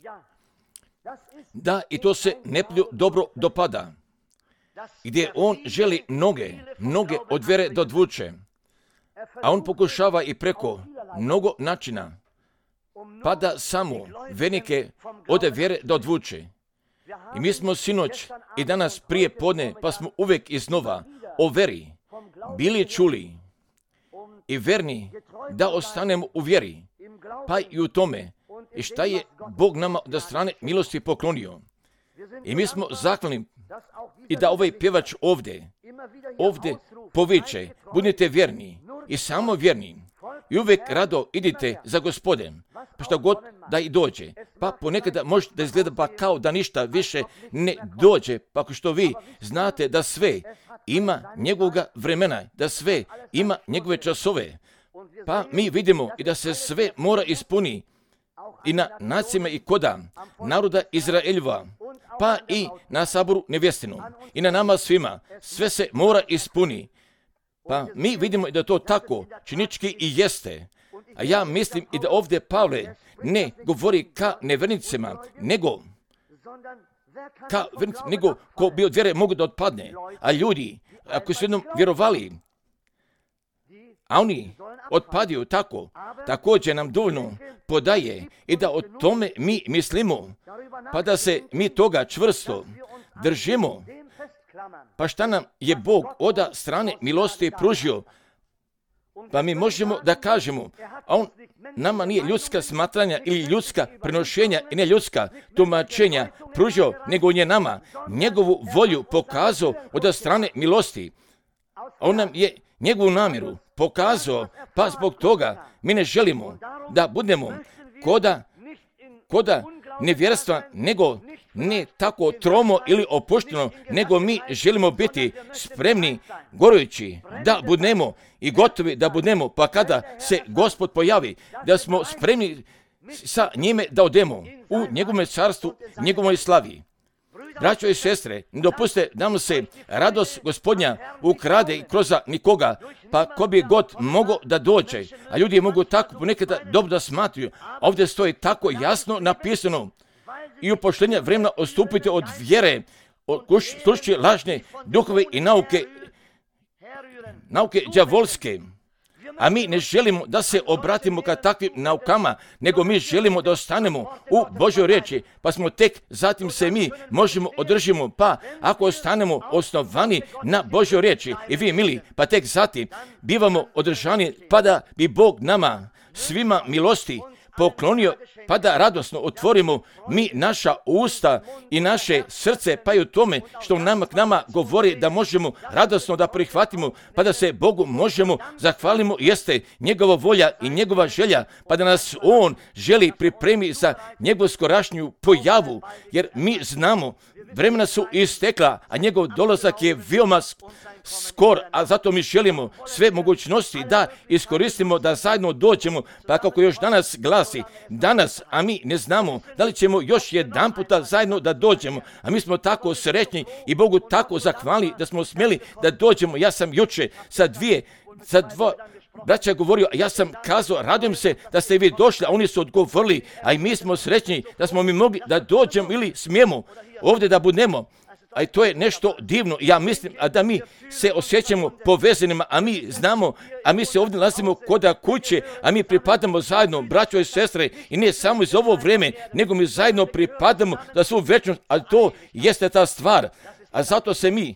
Da, i to se neprijatelju dobro dopada, gdje on želi mnoge od vjere da odvuče, a on pokušava i preko mnogo načina, pa da samo vernike od vjere da odvuče. I mi smo sinoć i danas prije podne, pa smo uvijek iznova o veri bili čuli i verni da ostanemo u vjeri, pa i u tome i šta je Bog nama od strane milosti poklonio. I mi smo zahvalni i da ovaj pjevač ovdje poviče, budite vjerni i samo vjerni i uvijek rado idite za Gospodem, pa šta god da i dođe. Pa ponekada može da izgleda pa kao da ništa više ne dođe, pa ako što vi znate da sve ima njegovoga vremena, da sve ima njegove časove, pa mi vidimo i da se sve mora ispuni i na nacima i koda naroda Izraeljeva, pa i na saboru nevjestinu i na nama svima, sve se mora ispuni. Pa mi vidimo da to tako činički i jeste. A ja mislim i da ovdje Pavle ne govori ka nevernicima, nego ko bi od vjere mogu da otpadne. A ljudi, ako su jednom vjerovali, a oni otpadaju tako, također nam dovoljno podaje i da o tome mi mislimo, pa da se mi toga čvrsto držimo. Pa šta nam je Bog od strane milosti pružio? Pa mi možemo da kažemo, a on nama nije ljudska smatranja ili ljudska prenošenja i ne ljudska tumačenja pružio, nego on je nama njegovu volju pokazao od strane milosti. On nam je njegovu namjeru pokazao, pa zbog toga mi ne želimo da budemo koda nevjerstva, nego ne tako tromo ili opušteno, nego mi želimo biti spremni, gorujući, da budemo i gotovi da budemo, pa kada se Gospod pojavi, da smo spremni sa njime da odemo u njegovom carstvu, njegovoj slavi. Braćo i sestre, ne dopuste da nam se radost Gospodnja ukrade i kroz nikoga, pa ko bi god mogao da dođe, a ljudi mogu tako ponekada dobro da smatruju. Ovdje stoji tako jasno napisano, i u poštenja vremena odstupite od vjere, slušajući lažne duhove i nauke đavolske. A mi ne želimo da se obratimo ka takvim naukama, nego mi želimo da ostanemo u Božoj riječi, pa smo tek zatim se mi možemo održimo, pa ako ostanemo osnovani na Božoj riječi i vi mili, pa tek zatim bivamo održani, pa da bi Bog nama svima milosti poklonio, pa da radosno otvorimo mi naša usta i naše srce, pa i u tome što nama govori da možemo radosno da prihvatimo, pa da se Bogu možemo zahvalimo, jeste njegova volja i njegova želja, pa da nas on želi pripremi za njegovu skorašnju pojavu, jer mi znamo vremena su istekla, a njegov dolazak je veoma skor, a zato mi želimo sve mogućnosti da iskoristimo, da zajedno dođemo, pa kako još danas glasi, danas, a mi ne znamo da li ćemo još jedan puta zajedno da dođemo, a mi smo tako sretni i Bogu tako zahvali da smo smjeli da dođemo. Ja sam juče sa dva braća govorio, a ja sam kazao, radujem se da ste vi došli, a oni su odgovorili, a i mi smo srećni da smo mi mogli da dođemo ili smijemo ovdje da budemo. A to je nešto divno. Ja mislim da mi se osjećamo povezanima, a mi znamo, a mi se ovdje nalazimo kod kuće, a mi pripadamo zajedno, braćo i sestre, i ne samo iz ovo vrijeme, nego mi zajedno pripadamo za svu večnost, a to jeste ta stvar. A zato se mi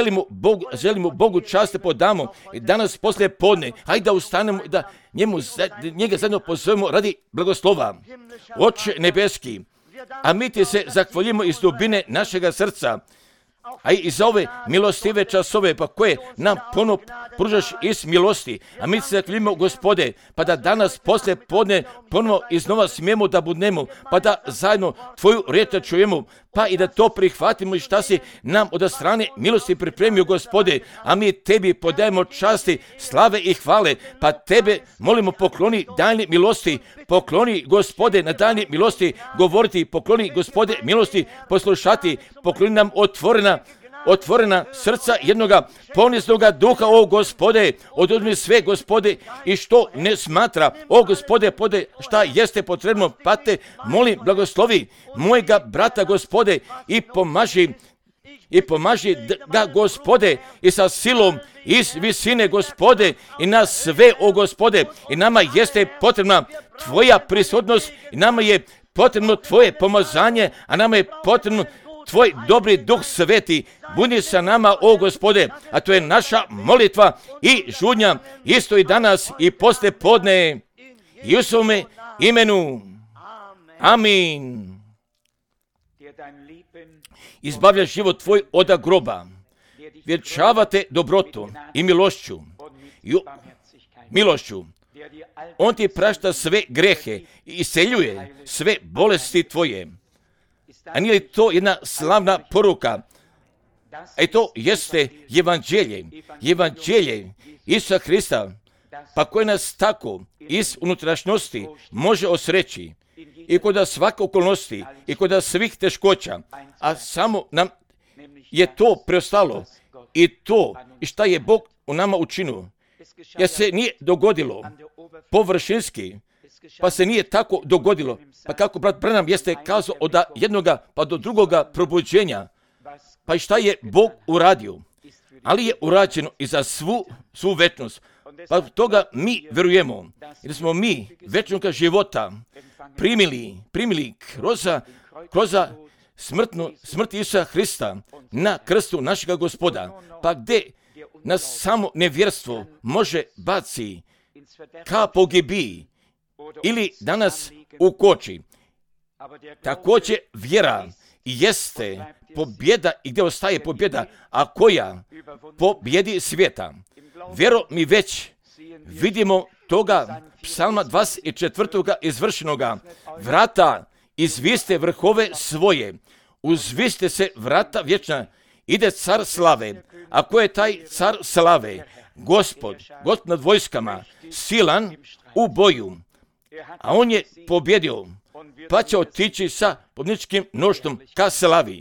želimo Bogu čast podamo i danas poslije podne, hajde da ustanemo i da njega zajedno pozovemo radi blagoslova. Oče nebeski, a mi ti se zahvaljujemo iz dubine našega srca, a i za ove milostive časove, pa koje nam ponovo pružaš iz milosti. A mi se zahvaljujemo, Gospode, pa da danas poslije podne ponovo iznova smijemo da budemo, pa da zajedno tvoju riječ čujemo, pa i da to prihvatimo i šta si nam od strane milosti pripremio, Gospode. A mi tebi podajemo časti, slave i hvale, pa tebe molimo pokloni daljnje milosti, pokloni, Gospode, na daljnje milosti govoriti, pokloni, Gospode, milosti poslušati, pokloni nam otvorena otvorena srca jednoga poniznoga duha, o Gospode, oduzmi sve, Gospode, i što ne smatra, o Gospode, šta jeste potrebno, pa te molim, blagoslovi mojega brata, Gospode, i pomaži ga, Gospode, i sa silom iz visine, Gospode, i nas sve, o Gospode, i nama jeste potrebna Tvoja prisutnost, i nama je potrebno Tvoje pomazanje, a nama je potrebno Tvoj dobri Duh Sveti. Budi sa nama, o Gospode, a to je naša molitva i žudnja, isto i danas i posle podne, i u svome imenu. Amin. Izbavlja život tvoj od groba, vječavate dobrotu i milošću. On ti prašta sve grehe i iseljuje sve bolesti tvoje. A nije li to jedna slavna poruka? A to jeste evanđelje Isusa Hrista, pa koje nas tako iz unutrašnjosti može osreći i kod svake okolnosti i kod svih teškoća, a samo nam je to preostalo i to i šta je Bog u nama učinio. Jer se nije dogodilo površinski, pa se nije tako dogodilo. Pa kako brat Branham jeste kazao od jednoga pa do drugoga probuđenja, pa i šta je Bog uradio, ali je urađeno i za svu večnost. Pa toga mi verujemo, jer smo mi večnog života primili kroz smrt Isusa Hrista na krstu našega Gospoda. Pa gdje nas samo nevjerstvo može baci ka pogibiji ili danas ukoči. Također vjera jeste pobjeda i gdje ostaje pobjeda, a koja pobjedi svijeta. Vjero mi već vidimo toga psalma 24. izvršenoga. Vrata izviste vrhove svoje, uzviste se vrata vječna, ide car slave. A ko je taj car slave? Gospod nad vojskama, silan u boju. A on je pobjedio, pa će otići sa pobjedničkim mnoštvom ka slavi.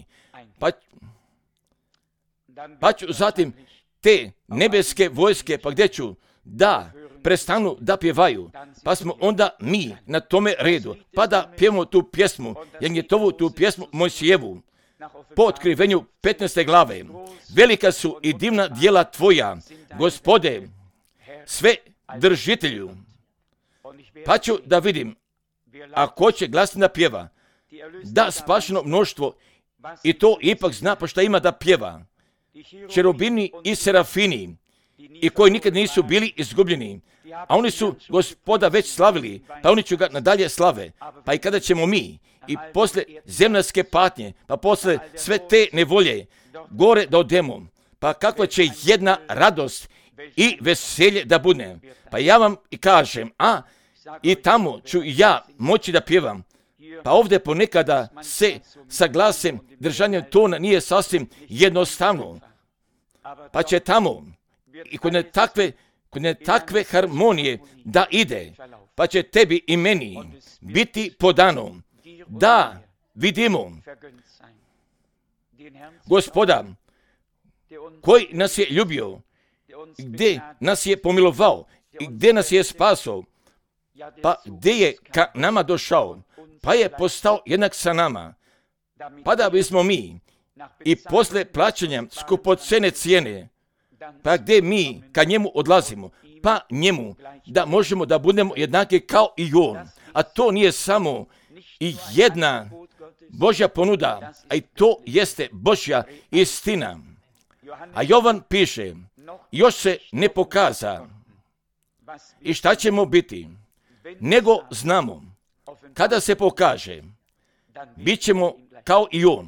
Pa ću zatim te nebeske vojske, pa gdje ću da prestanu da pjevaju, pa smo onda mi na tome redu, pa da pjevamo tu pjesmu, Janjetovu tu pjesmu Mojsijevu, po otkrivenju 15. glave. Velika su i divna djela tvoja, Gospode, sve držitelju. Pa ću da vidim, ako će glasno da pjeva, da spašeno mnoštvo, i to ipak zna pa šta ima da pjeva. Čerubini i serafini, i koji nikad nisu bili izgubljeni, a oni su Gospoda već slavili, pa oni će ga nadalje slave. Pa i kada ćemo mi, i posle zemljanske patnje, pa posle sve te nevolje, gore da odemo, pa kakva će jedna radost i veselje da bude. Pa ja vam i kažem, i tamo ću ja moći da pjevam. Pa ovdje ponekada se sa glasem držanjem tona nije sasvim jednostavno. Pa će tamo i kod ne takve harmonije da ide, pa će tebi i meni biti podano da vidimo Gospoda koji nas je ljubio, gdje nas je pomilovao i gdje nas je spasao, pa gdje je ka nama došao, pa je postao jednak sa nama, pa da bismo mi i posle plaćanja skupocene cijene, pa gdje mi ka njemu odlazimo, pa njemu da možemo da budemo jednaki kao i on. A to nije samo i jedna Božja ponuda, a i to jeste Božja istina. A Jovan piše, još se ne pokaza i šta ćemo biti, nego znamo, kada se pokaže, bit ćemo kao i on.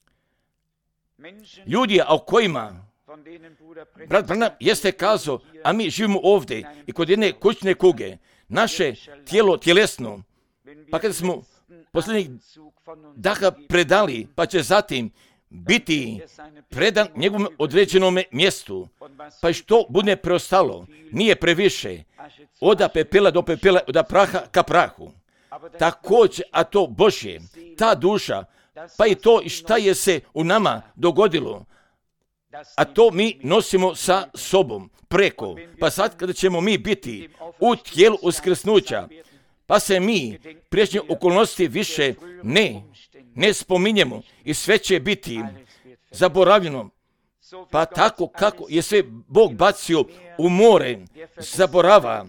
Ljudi o kojima brat Branham jeste kazao, a mi živimo ovdje i kod jedne kućne kuge, naše tijelo tjelesno, pa kada smo posljednjih daha predali, pa će zatim biti predan njegovom određenom mjestu, pa što bude preostalo, nije previše, od pepela do pepela, od praha ka prahu. Također, a to Božje, ta duša, pa i to šta je se u nama dogodilo, a to mi nosimo sa sobom preko. Pa sad kada ćemo mi biti u tijelu uskrsnuća, pa se mi prijašnje okolnosti više ne spominjemo i sve će biti zaboravljeno. Pa tako kako je sve Bog bacio u more, zaborava,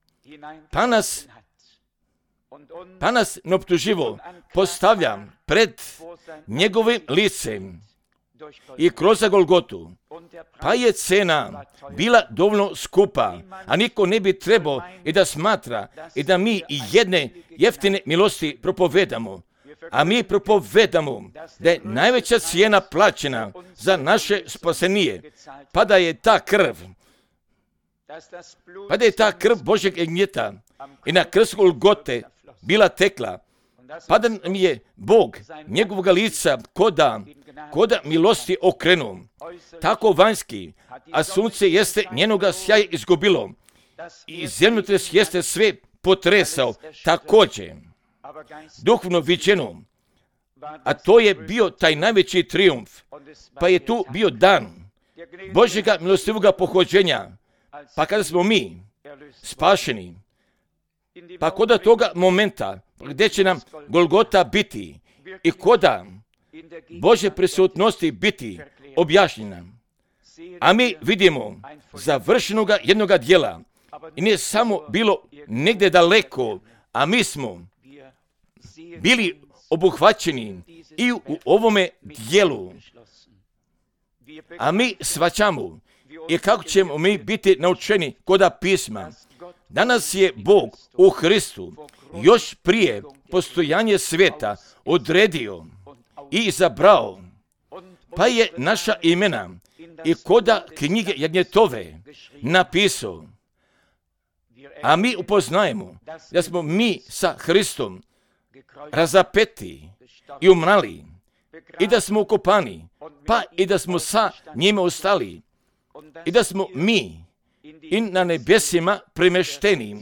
pa nas neoptuživo postavlja pred njegovim licem i kroz Golgotu. Pa je cena bila dovoljno skupa, a niko ne bi trebao i da smatra i da mi i jedne jeftine milosti propovedamo. A mi propovedamo da je najveća cijena plaćena za naše spasenije, pa da je ta krv Božjeg jagnjeta i na krstu Golgote bila tekla, pa da nam je Bog njegovog lica koda milosti okrenuo, tako vanjski, a sunce jeste njenoga sjaja izgubilo i zemljotres jeste sve potresao također. Duhovno viđeno, a to je bio taj najveći trijumf, pa je tu bio dan Božjega milostivoga pohođenja, pa kada smo mi spašeni, pa koda toga momenta gdje će nam Golgota biti i koda Božje prisutnosti biti objašnjena, a mi vidimo završenoga jednoga djela i nije samo bilo negdje daleko, a mi smo bili obuhvaćeni i u ovome dijelu. A mi shvaćamo i kako ćemo mi biti naučeni koda pisma. Danas je Bog u Hristu još prije postojanje svijeta odredio i izabrao, pa je naša imena i koda knjige jagnjetove napisao. A mi upoznajemo da smo mi sa Hristom razapeti i umrali i da smo ukopani, pa i da smo sa njime ostali i da smo mi i na nebesima premešteni.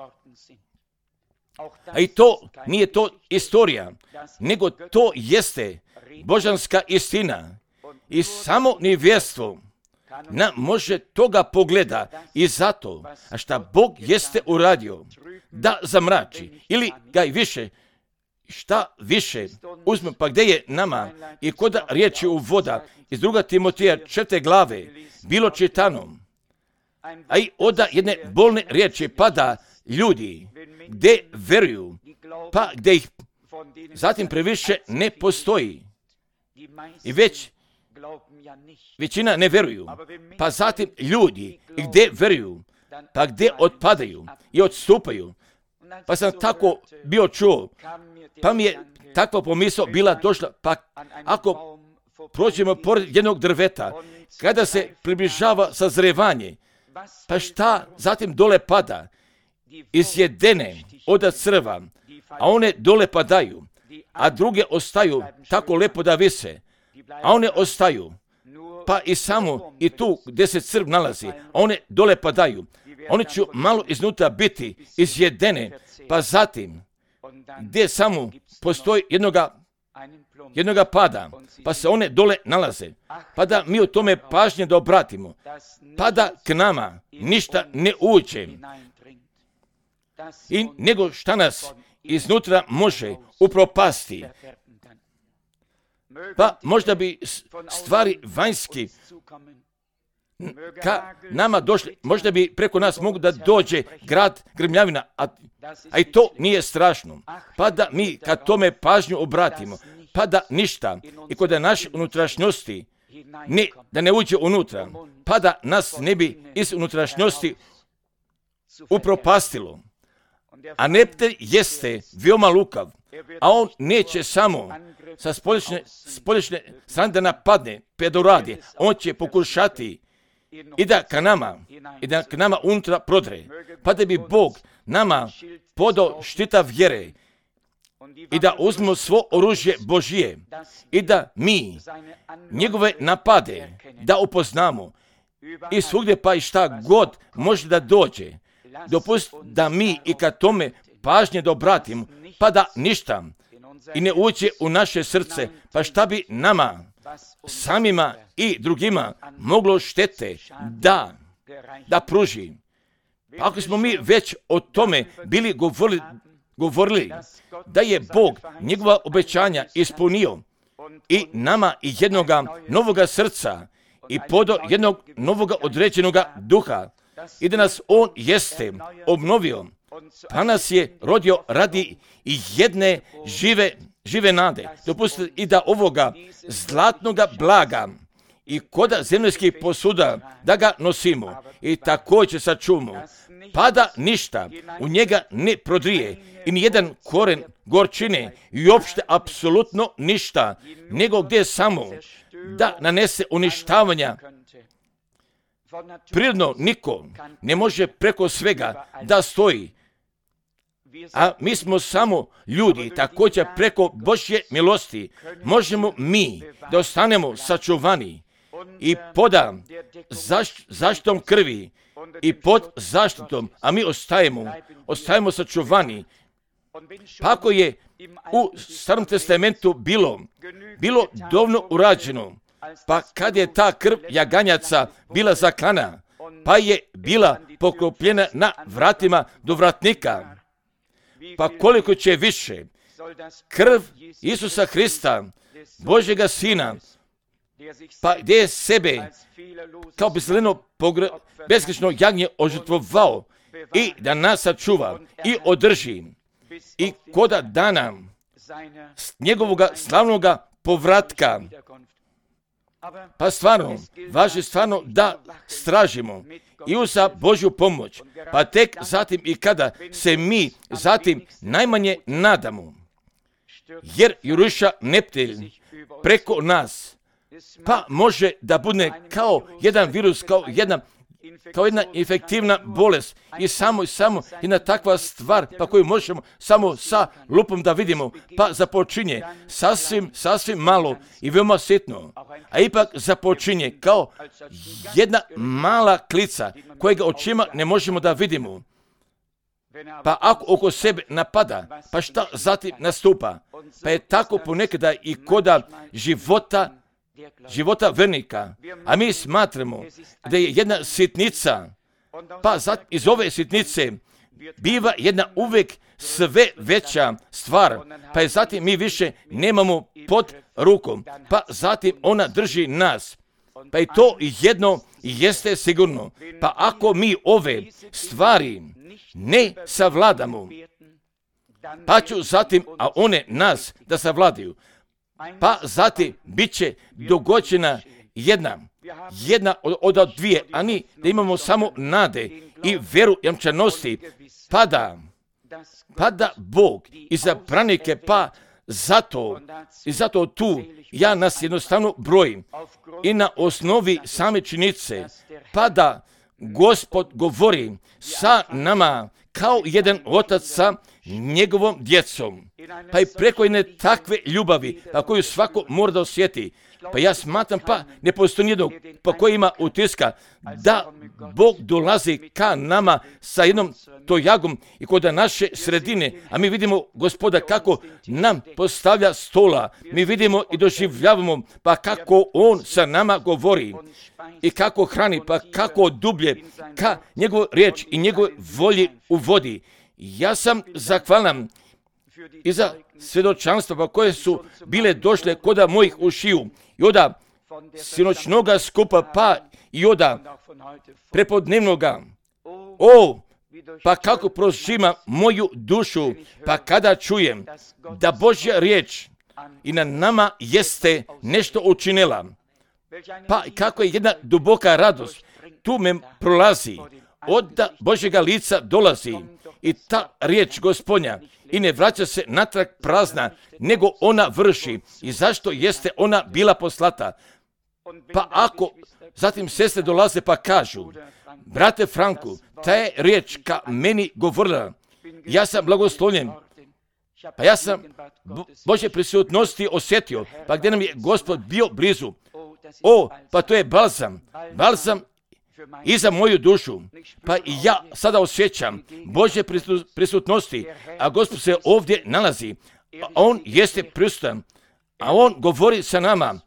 A i to nije to istorija, nego to jeste božanska istina i samo nevjerstvo nam može toga pogleda i zato, a šta Bog jeste uradio, da zamrači ili ga i više, šta više uzme, pa gdje je nama i koda riječi u voda iz 2. Timoteja 4. glave bilo čitano, a i oda jedne bolne riječi, pa da ljudi gdje veruju, pa gdje ih zatim previše ne postoji i već većina ne veruju, pa zatim ljudi gdje veruju, pa gdje otpadaju i odstupaju. Pa sam tako bio čuo, pa mi je takva pomisao bila došla, pa ako prođemo pored jednog drveta, kada se približava sazrevanje, pa šta zatim dole pada, izjedene od crva, a one dole padaju, a druge ostaju tako lepo da vise, a one ostaju, pa i samo i tu gdje se crv nalazi, a one dole padaju, one će malo iznutra biti izjedene, pa zatim gdje samo postoji jednoga pada, pa se one dole nalaze, pa da mi o tome pažnje da obratimo, pa da k nama ništa ne uđe, i nego šta nas iznutra može upropasti. Pa možda bi stvari vanjski ka nama došli, možda bi preko nas mogu da dođe grad grmljavina, a i to nije strašno. Pa da mi kad tome pažnju obratimo, pa da ništa i kod naše unutrašnjosti da ne uđe unutra, pa da nas ne bi iz unutrašnjosti upropastilo. A neprijatelj jeste veoma lukav, a on neće samo sa spolješnje strane da napadne, pedoradi, on će pokušati i da k nama unutra prodre, pa da bi Bog nama podao štita vjere i da uzmemo svo oružje Božije i da mi njegove napade da upoznamo i svugdje pa i šta god može da dođe. Dopust da mi i kad tome pažnje da obratimo, pa da ništa i ne uđe u naše srce, pa šta bi nama samima i drugima moglo štete da pruži. Pa ako smo mi već o tome bili govorili da je Bog njegova obećanja ispunio i nama i jednoga novoga srca i podo jednog novoga određenoga duha i da nas On jeste obnovio, pa nas je rodio radi i jedne žive nade. Dopustite i da ovoga zlatnoga blaga i koda zemaljskih posuda da ga nosimo i također sačuvamo, pa da ništa u njega ne prodrije i nijedan koren gorčine i uopšte apsolutno ništa, nego gdje samo da nanese uništavanja. Prirodno niko ne može preko svega da stoji, a mi smo samo ljudi, također preko Božje milosti možemo mi da ostanemo sačuvani i pod zaštitom krvi i pod zaštitom, a mi ostajemo sačuvani. Pa ako je u Starom testamentu bilo dovoljno urađeno, pa kad je ta krv jaganjaca bila zaklana, pa je bila poklopljena na vratima do vratnika, pa koliko će više krv Isusa Hrista, Božjega Sina, pa gdje je sebe kao bezgrešno jagnje ožrtvovao i da nas sačuva i održi i koda dana njegovoga slavnoga povratka. Pa stvarno, važno je stvarno da stražimo i uz Božju pomoć, pa tek zatim i kada se mi zatim najmanje nadamo, jer juruša neprijatelj preko nas, pa može da bude kao jedan virus, kao jedna infektivna bolest i samo jedna takva stvar pa koju možemo samo sa lupom da vidimo, pa započinje sasvim malo i veoma sitno, a ipak započinje kao jedna mala klica kojega očima ne možemo da vidimo. Pa ako oko sebe napada, pa šta zatim nastupa? Pa je tako ponekada i koda života vernika, a mi smatramo da je jedna sitnica, pa iz ove sitnice biva jedna uvijek sve veća stvar, pa je zatim mi više nemamo pod rukom, pa zatim ona drži nas, pa i to jedno jeste sigurno, pa ako mi ove stvari ne savladamo, pa ću zatim, a one nas da savladaju, pa zatim bit će dogođena jedna od dvije, a ni da imamo samo nade i veru jamčanosti, pada Bog i za branike, pa zato tu ja nas jednostavno brojim i na osnovi same činjenice, pa da Gospod govori sa nama kao jedan otac sa njegovom djecom, pa i preko jedne takve ljubavi, pa koju svako mora da osjeti. Pa ja smatram, pa ne postoji nijednog pa koji ima utiska da Bog dolazi ka nama sa jednom tojagom i kod naše sredine, a mi vidimo Gospoda kako nam postavlja stola, mi vidimo i doživljavamo pa kako On sa nama govori i kako hrani, pa kako dublje ka njegov riječ i njegov volji uvodi. Ja sam zahvalan i za svjedočanstva pa koje su bile došle koda mojih ušiju i oda sinoćnoga skupa pa i oda prepodnevnoga. Pa kako prožima moju dušu, pa kada čujem da Božja riječ i na nama jeste nešto učinila, pa kako je jedna duboka radost tu me prolazi, od Božjega lica dolazi i ta riječ Gospodnja i ne vraća se natrag prazna, nego ona vrši. I zašto jeste ona bila poslata? Pa ako zatim sestre dolaze pa kažu, brate Franku, ta je riječ ka meni govorila, ja sam blagoslovljen, pa ja sam Božje prisutnosti osjetio, pa gdje nam je Gospod bio blizu. Pa to je balzam i za moju dušu. Pa i ja sada osjećam Božje prisutnosti, a Gospod se ovdje nalazi. On jeste prisutan, a On govori sa nama.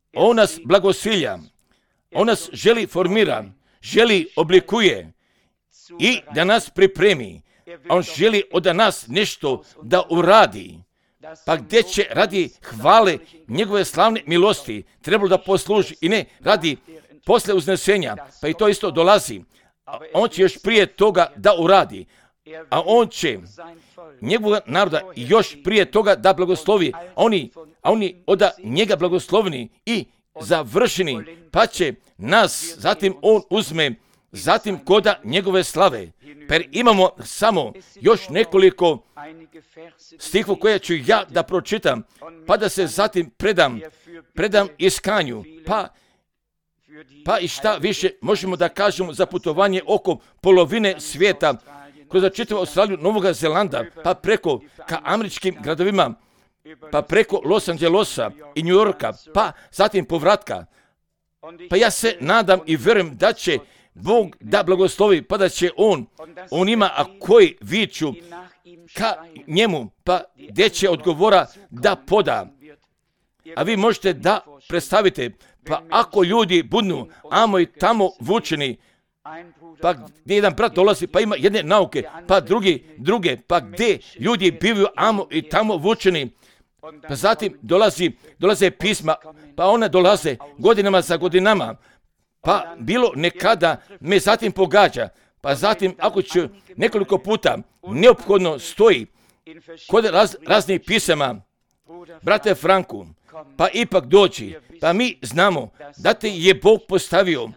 On nas blagosilja, on nas želi formira, želi oblikuje i da nas pripremi. On želi od nas nešto da uradi. Pa gdje će radi hvale njegove slavne milosti trebalo da posluži i ne radi posle uznesenja, pa i to isto dolazi. On će još prije toga da uradi, a on će njegovog naroda još prije toga da blagoslovi, a oni od njega blagoslovni i završeni, pa će nas zatim on uzme, zatim koda njegove slave. Per imamo samo još nekoliko stihova koje ću ja da pročitam, pa da se zatim predam iskanju, pa i šta više možemo da kažemo za putovanje oko polovine svijeta, kroz čitavu Australiju, Novog Zelanda, pa preko ka američkim gradovima, pa preko Los Angelesa i New Yorka, pa zatim povratka. Pa ja se nadam i vjerujem da će Bog da blagoslovi, pa da će on ima, a koji viču ka njemu, pa gdje će odgovora da poda. A vi možete da predstavite, pa ako ljudi budu amo i tamo vučeni, pa gdje jedan brat dolazi, pa ima jedne nauke, pa druge, pa gdje ljudi bivaju amo i tamo vučeni, pa zatim dolaze pisma, pa one dolaze godinama za godinama, pa bilo nekada me zatim pogađa, pa zatim ako ću nekoliko puta neophodno stoji kod raznih pisama, brate Franku, pa ipak doći, pa mi znamo da te je Bog postavio.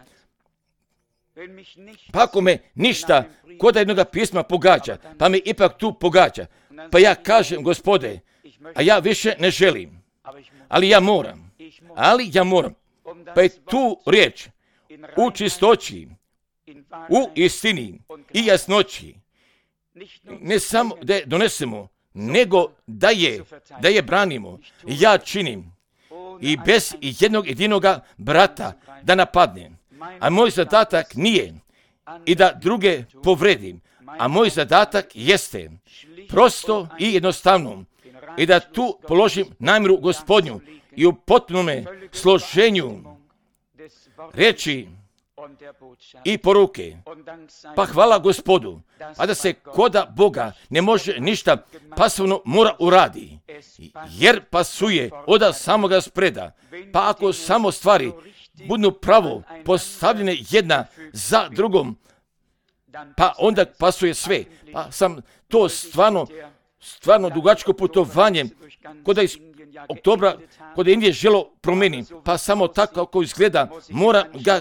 Pa ako me ništa kod jednog pisma pogađa, pa me ipak tu pogađa, pa ja kažem, Gospode, a ja više ne želim, ali ja moram, pa je tu riječ u čistoći, u istini i jasnoći, ne samo da je donesemo, nego da je branimo. Ja činim i bez jednog jedinoga brata da napadnem. A moj zadatak nije i da druge povredim, a moj zadatak jeste prosto i jednostavno i da tu položim namjeru Gospodnju i u potpunome složenju reči i poruke. Pa hvala Gospodu, a da se koda Boga ne može ništa pasivno mora uradi, jer pasuje od samoga spreda. Pa ako samo stvari budu pravo postavljene jedna za drugom, pa onda pasuje sve. Pa sam to stvarno dugačko putovanje kod iz oktobra, kod Indije želo promeni, pa samo tako kako izgleda, mora ga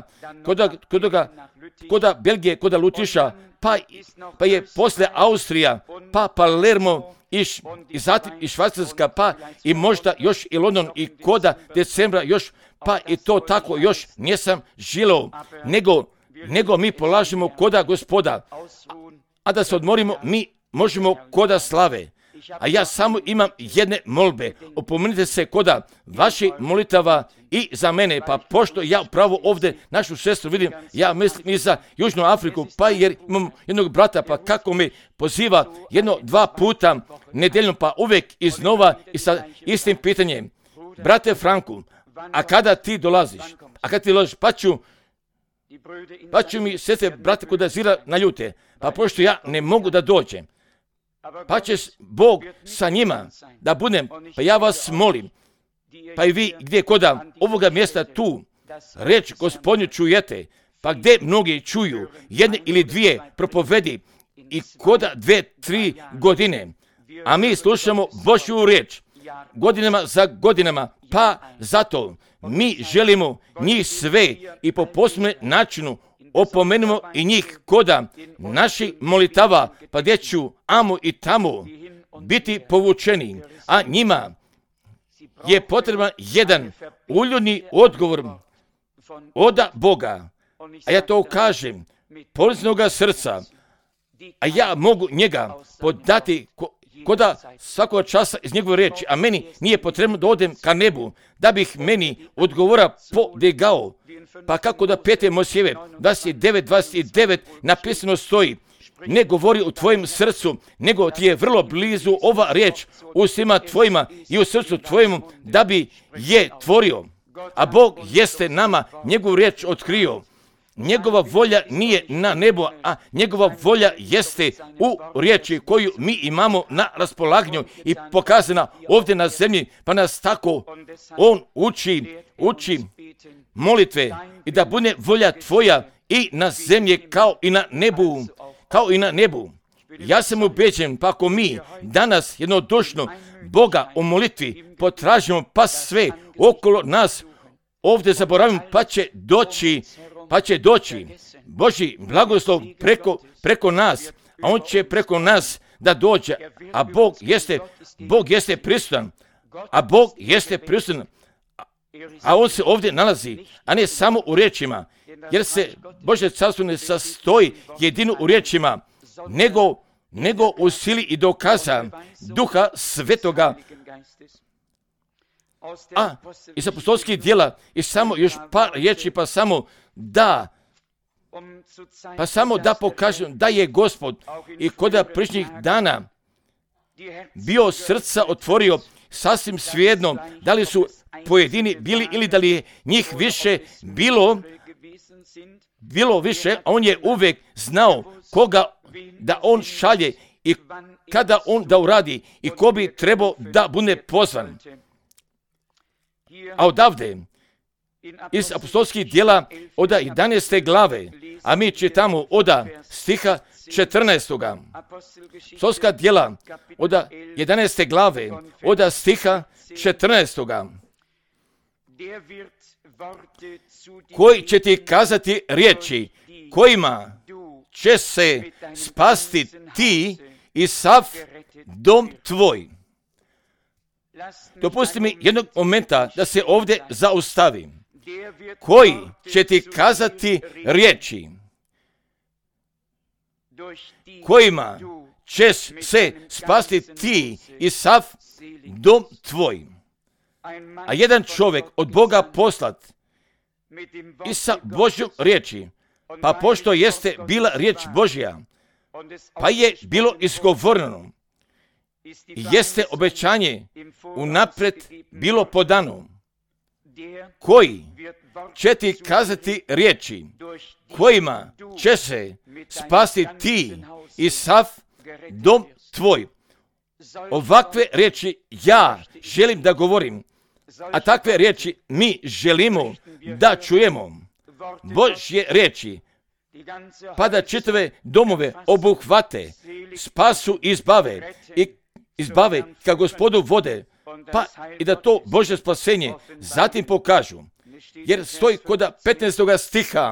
koda Belgije, koda Lutiša, pa je posle Austrija, pa Palermo i zatim i Švajcarska, pa i možda još i London i koda decembra još, pa i to tako još nisam želeo, nego mi polažemo koda Gospoda, a da se odmorimo mi možemo koda slave. A ja samo imam jedne molbe. Opomenite se koda vaših molitava i za mene, pa pošto ja upravo ovdje našu sestru vidim, ja mislim i za Južnu Afriku, pa jer imam jednog brata, pa kako me poziva 1-2 puta nedeljno, pa uvijek iznova i sa istim pitanjem. Brate Franku, a kada ti dolaziš? Pa ću mi sestre, brate, koda zira na ljute, pa pošto ja ne mogu da dođem, pa će Bog sa njima da budem, pa ja vas molim, pa i vi gdje koda ovoga mjesta tu, reč Gospodnju čujete, pa gdje mnogi čuju, jedne ili dvije propovedi i koda 2-3 godine, a mi slušamo Božju riječ, godinama za godinama, pa zato mi želimo njih sve i po posebnom načinu opomenemo i njih koda naših molitava, pa gdje ću amo i tamo biti povučeni, a njima je potreban jedan uljudni odgovor od Boga, a ja to kažem poliznoga srca, a ja mogu njega podati koda svakog časa iz njegove riječi, a meni nije potrebno da odem ka nebu, da bih meni odgovora podigao. Pa kako da 5. Mojsijeve 29 napisano stoji, ne govori u tvojem srcu, nego ti je vrlo blizu ova riječ u svima tvojima i u srcu tvojemu da bi je tvorio. A Bog jeste nama njegovu riječ otkrio. Njegova volja nije na nebu, a njegova volja jeste u riječi koju mi imamo na raspolaganju i pokazana ovdje na zemlji, pa nas tako on uči molitve i da bude volja tvoja i na zemlji kao i na nebu. Ja sam ubeđen, pa ako mi danas jednodušno Boga u molitvi potražimo, pa sve okolo nas ovdje zaboravimo, pa će doći Božji blagoslov preko nas, a on će preko nas da dođe, a Bog jeste prisutan, a on se ovdje nalazi, a ne samo u riječima, jer se Božje carstvo ne sastoji jedino u riječima, nego u sili i dokaza Duha Svetoga. A iz apostolskih djela i samo još par riječi, pa samo da pokažem da je Gospod i kod prijašnjih dana bio srca otvorio, sasvim svejedno da li su pojedini bili ili da li je njih više bilo više, a on je uvijek znao koga da on šalje i kada on da uradi i ko bi trebao da bude pozvan. A odavde, iz apostolskih djela od 11. glave, a mi čitamo od stiha 14. Apostolska djela od 11. glave, od stiha 14. Koji će ti kazati riječi, kojima će se spasti ti i sav dom tvoj. Dopusti mi jednog momenta da se ovdje zaustavim. Koji će ti kazati riječi, kojima će se spasti ti i sav dom tvoj. A jedan čovjek od Boga poslat i sa Božjom riječi, pa pošto jeste bila riječ Božja, pa je bilo izgovoreno, jeste obećanje unaprijed bilo podano, koji će ti kazati riječi, kojima će se spasti ti i sav dom tvoj. Ovakve riječi ja želim da govorim, a takve riječi mi želimo da čujemo. Božje riječi, pa da čitave domove obuhvate, spasu izbave ka Gospodu vode, pa i da to Božje spasenje zatim pokažu. Jer stoji kod 15. stiha,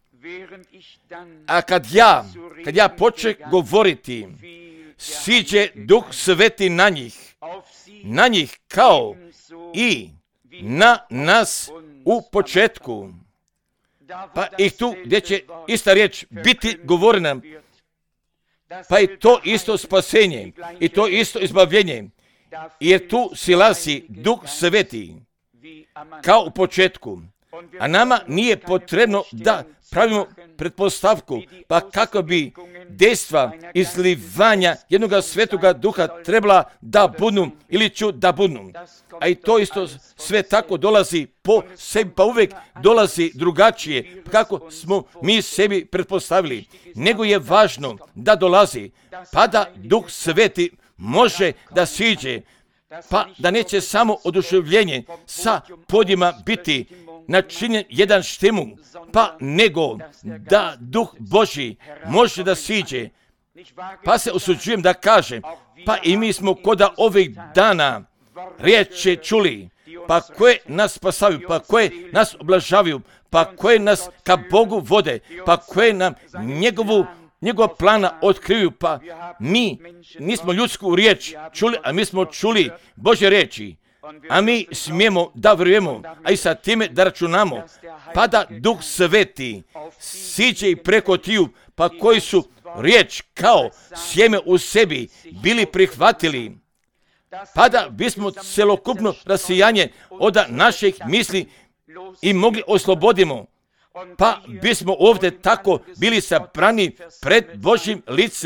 a kad ja počnem govoriti, siđe Duh Sveti na njih kao i na nas u početku. Pa i tu gdje će ista riječ biti govorena, pa i to isto spasenje i to isto izbavljenje, jer tu silazi Duh Sveti kao u početku. A nama nije potrebno da pravimo pretpostavku, pa kako bi dejstva izlivanja jednoga svetoga duha trebala da budu ili ću da budu. A i to isto sve tako dolazi po sebi, pa uvijek dolazi drugačije, kako smo mi sebi pretpostavili. Nego je važno da dolazi, pa da Duh Sveti može da siđe, pa da neće samo oduševljenje sa podjima biti načinjen jedan štimung, pa nego da Duh Božji može da siđe. Pa se usuđujem da kažem, pa i mi smo koda ovih dana riječi čuli, pa koje nas spasavaju, pa koje nas oblažavaju, pa koje nas ka Bogu vode, pa koje nam njegova plana otkriju, pa mi nismo ljudsku riječ čuli, a mi smo čuli Božje riječi. A mi smijemo da vjerujemo, a i sa time da računamo, pa da Duh Sveti siđe i preko tiju, pa koji su riječ kao sjeme u sebi bili prihvatili, pa da bismo celokupno rasijanje od naših misli i mogli oslobodimo, pa bismo ovdje tako bili sabrani pred Božjim licem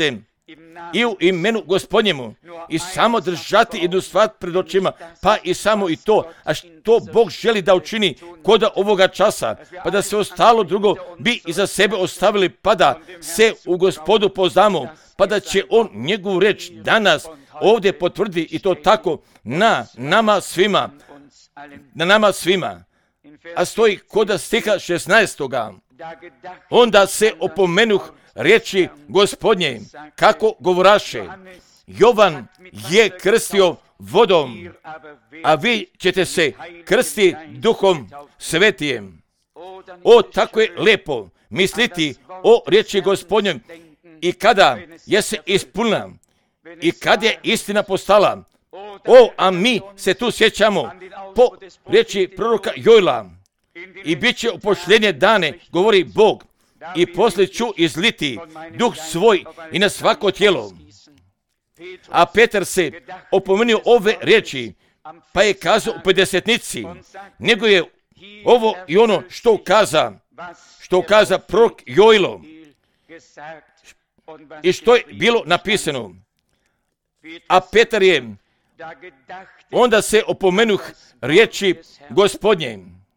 i u imenu Gospodnjemu i samo držati jednu stvar pred očima, pa i samo i to, a što Bog želi da učini kod ovoga časa, pa da se ostalo drugo bi iza sebe ostavili, pa da se u Gospodu poznamo, pa da će On njegovu reč danas ovdje potvrdi i to tako na nama svima. A stoji kod stiha 16. Onda se opomenuh riječi Gospodnje, kako govoraše, Jovan je krstio vodom, a vi ćete se krstiti Duhom Svetijem. O, tako je lijepo misliti o riječi Gospodnjem i kada je se ispunila i kad je istina postala. O, a mi se tu sjećamo po riječi proroka Joela i bit će u posljednje dane, govori Bog, i poslije ću izliti duh svoj i na svako tijelo. A Petar se opomenuo ove riječi, pa je kazao u pedesetnici, nego je ovo i ono što kaza prorok Joelo i što je bilo napisano. A Petar je, onda se opomenuh riječi Gospodnje.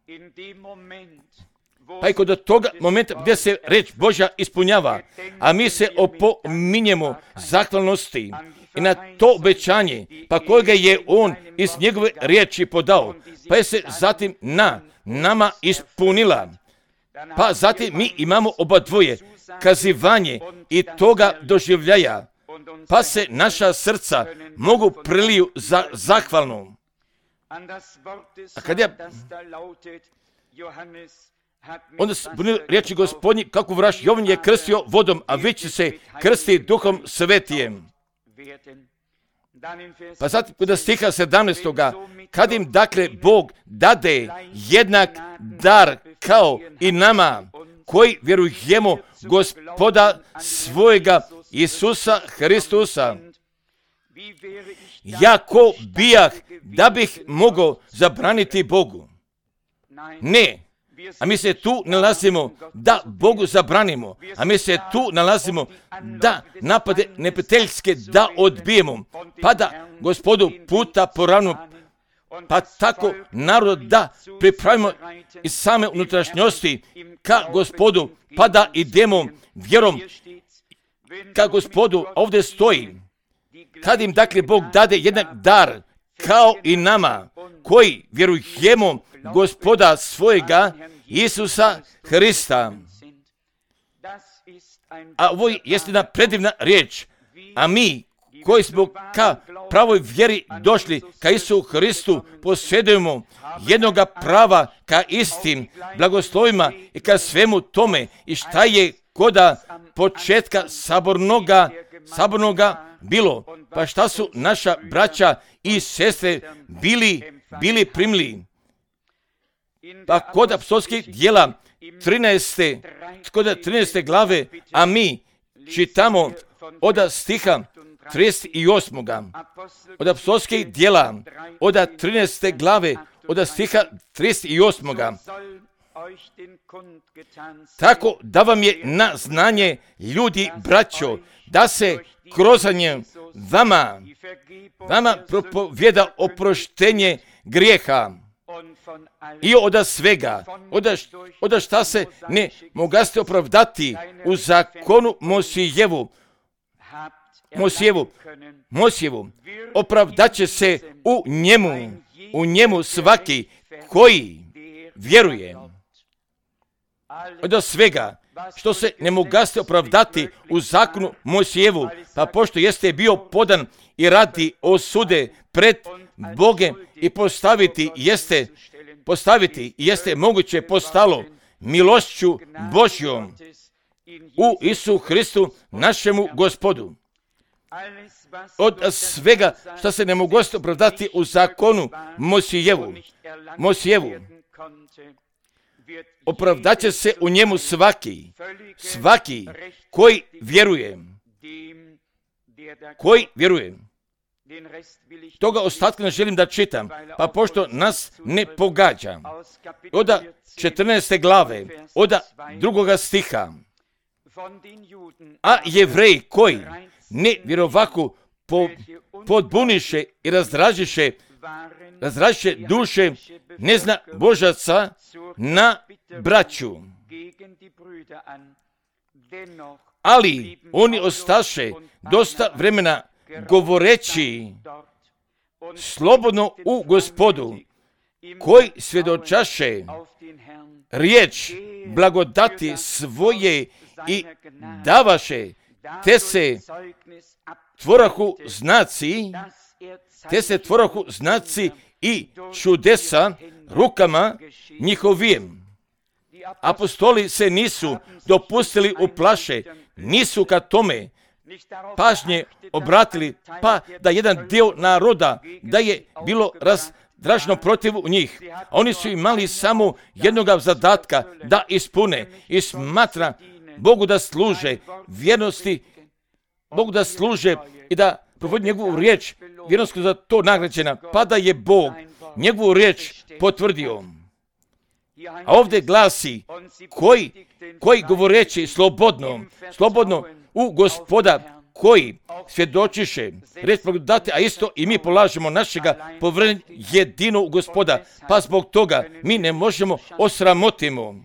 Pa i kod toga momenta gdje se riječ Božja ispunjava, a mi se opominjemo zahvalnosti i na to obećanje, pa kojega je On iz njegove riječi podao, pa je se zatim na nama ispunila. Pa zatim mi imamo oba dvoje, kazivanje i toga doživljaja, pa se naša srca mogu priliju za zahvalnom. A kad ja onda riječi Gospodnji, kako vraš, Jovan je krstio vodom, a vi će se krstiti Duhom Svetijem. Pa zatim kod stiha 17. kad im dakle Bog dade jednak dar kao i nama, koji vjerujemo Gospoda svojega Isusa Hristusa. Jako bijah da bih mogao zabraniti Bogu. Ne. A mi se tu nalazimo da Bogu zabranimo, a mi se tu nalazimo da napade neprijateljske da odbijemo, pa da Gospodu puta poravno, pa tako narod da pripravimo iz same unutrašnjosti ka Gospodu, pa da idemo vjerom ka Gospodu. Ovdje stoji, kad im dakle Bog dade jedan dar kao i nama, koji vjerujemo Gospoda svojega Isusa Hrista. A ovo jeste jedna predivna riječ, a mi koji smo ka pravoj vjeri došli, ka Isusu Hristu, posjedujemo jednoga prava ka istim blagoslovima i ka svemu tome, i šta je koda početka sabornoga bilo, pa šta su naša braća i sestre bili primili. Pa kod apostolskih djela 13. glave, a mi čitamo od stiha 38. Od apostolskih djela od 13. glave od stiha 38. Tako da vam je na znanje, ljudi, braćo, da se krozanjem vama propovjeda oproštenje grijeha i od svega, od šta se ne mogaste opravdati u zakonu Mojsijevu, opravdaće se u njemu svaki koji vjeruje. Od svega što se ne mogaste opravdati u zakonu Mojsijevu, pa pošto jeste bio podan i radi osude pred Bogem i postaviti jeste moguće postalo milošću Božjom u Isusu Hristu našemu Gospodu. Od svega što se ne mogaste opravdati u zakonu Mojsijevu, opravdaće se u njemu svaki koji vjeruje. Toga ostatka ne želim da čitam, pa pošto nas ne pogađa. Od 14. glave, od 2. stiha. A Jevreji koji ne vjerovaku podbuniše i razdražiše duše nezna Božaca na braću. Ali oni ostaše dosta vremena govoreći slobodno u Gospodu, koji svjedočaše riječ blagodati svoje i davaše, te se tvorahu znaci i čudesa rukama njihovim. Apostoli se nisu dopustili uplaše, nisu ka tome pažnje obratili, pa da jedan dio naroda da je bilo razdraženo protiv njih. Oni su imali samo jednoga zadatka da ispune i smatra Bogu da služe vjernosti, Bogu da služe i da provodi njegovu riječ, vjernost za to nagrađena, pa da je Bog njegovu riječ potvrdio. A ovdje glasi koji govoreći slobodno u Gospoda, koji svjedočiše reč blagodati, a isto i mi polažemo našega povjerenja jedino u Gospoda, pa zbog toga mi ne možemo osramotimo.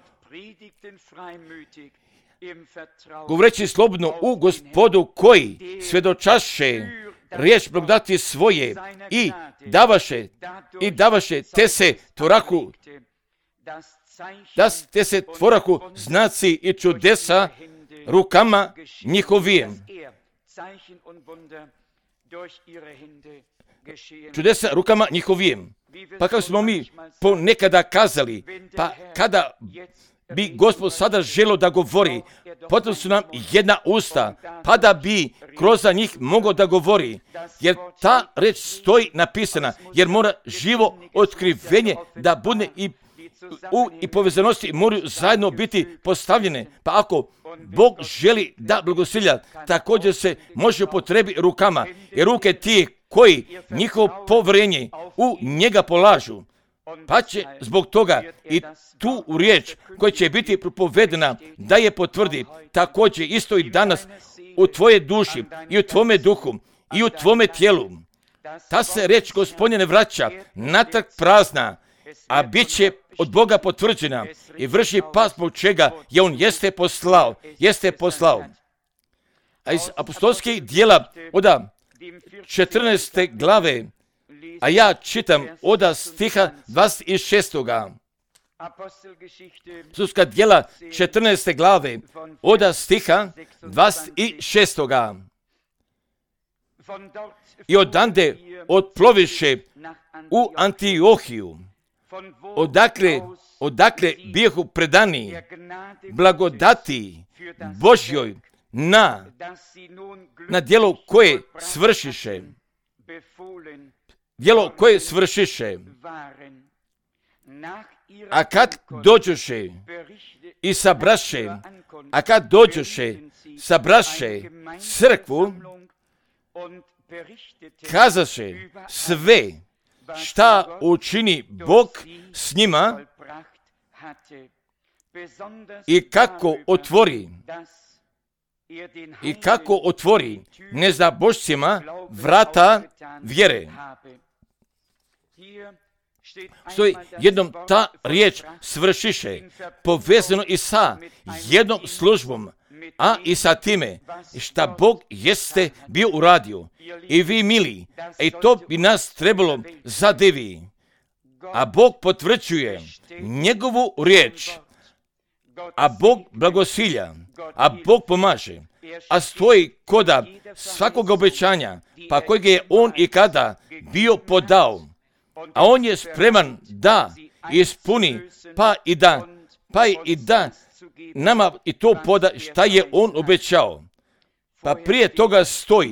Govoreći slobodno u Gospodu, koji svjedočaše riječ blagodati svoje i davaše te se tvorahu znaci i čudesa rukama njihovim. Čudesa rukama njihovim. Pa kako smo mi ponekada kazali, pa kada bi Gospod sada želio da govori, potom su nam jedna usta, pa da bi kroz njih mogao da govori, jer ta reč stoji napisana, jer mora živo otkrivenje da bude i povezanosti moraju zajedno biti postavljene. Pa ako Bog želi da blagosilja, također se može upotrebiti rukama, jer ruke ti koji njihovo povjerenje u njega polažu, pa će zbog toga i tu riječ koja će biti propovedena da je potvrdi, također isto i danas u tvoje duši i u tvome duhu i u tvome tijelu. Ta se reč Gospodnje ne vraća natrag prazna, a bit će od Boga potvrđena i vrši pas zbog čega je on jeste poslao. A iz apostolskih dijela od 14. glave, a ja čitam od stiha 26. Apostolska dijela 14. glave od stiha 26. I odande otploviše u Antiohiju, odakle bijehu predani blagodati Božjoj na djelo koje svršiše. A kad dođoše i sabraše crkvu, kazaše sve šta učini Bog s njima i kako otvori nezabožcima vrata vjere. Stoji jednom ta riječ svršiše, povezano i sa jednom službom, a i sa time šta Bog jeste bio uradio. I vi mili, i to bi nas trebalo zadivi. A Bog potvrđuje njegovu riječ, a Bog blagosilja, a Bog pomaže, a stoji koda svakog obećanja, pa kojeg je on i kada bio podao, a on je spreman da ispuni, pa i da nama i to poda šta je on obećao. Pa prije toga stoji